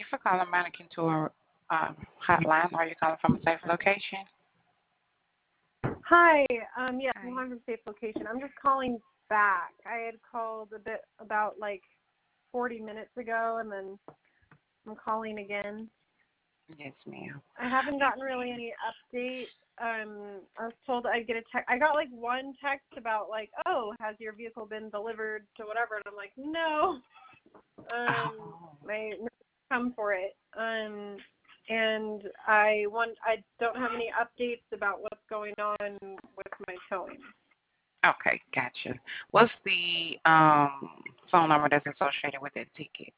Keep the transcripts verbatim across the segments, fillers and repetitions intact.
for calling Mannequin Tour um, hotline. Are you calling from a safe location? Hi. Um, yes, I'm Hi. calling from safe location. I'm just calling back. I had called a bit about like forty minutes ago, and then I'm calling again. Yes, ma'am. I haven't gotten really any update. Um, I was told I'd get a text. I got like one text about like, oh, has your vehicle been delivered to whatever? And I'm like, no. Um, Oh, my come for it. Um, and I want. I don't have any updates about what's going on with my towing. okay, gotcha. What's the um phone number that's associated with that ticket?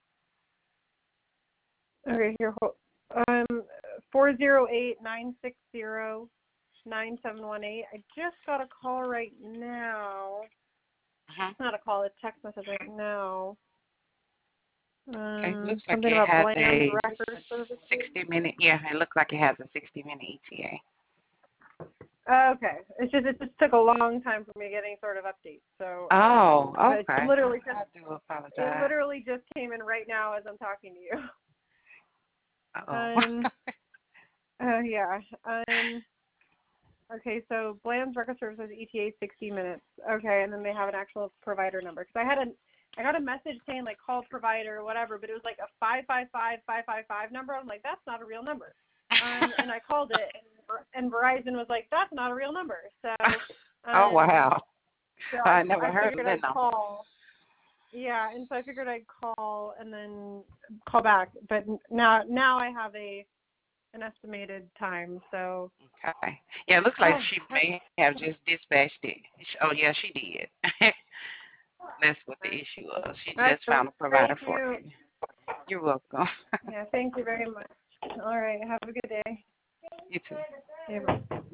Okay, here. Hold. Um, four zero eight nine six zero nine seven one eight. I just got a call right now. Uh-huh. It's not a call, it's a text message right now. Okay, Um, looks like something it about has Bland's a record services. sixty minute. Yeah, it looks like it has a sixty minute E T A. Okay, it's just it just took a long time for me to get any sort of update. So, um, Oh, but it okay. literally just I do it apologize. literally just came in right now as I'm talking to you. Uh-oh. Um, uh, yeah. Um, okay, so Bland's record services E T A sixty minutes. Okay, and then they have an actual provider number because I had a I got a message saying like call provider or whatever, but it was like a five five five five five five number. I'm like, that's not a real number. Um, and I called it, and, and Verizon was like, that's not a real number. So, Oh, um, wow. so I, I never I heard of figured that I'd number. call. Yeah, and so I figured I'd call and then call back. But now, now I have a an estimated time. So, Okay. Yeah, it looks like oh, she may have just dispatched it. Sh- Oh, yeah, she did. That's what the issue was. She okay. just found a Thank provider for you. you. You're welcome. Yeah, thank you very much. All right, have a good day. You too. Okay, bye.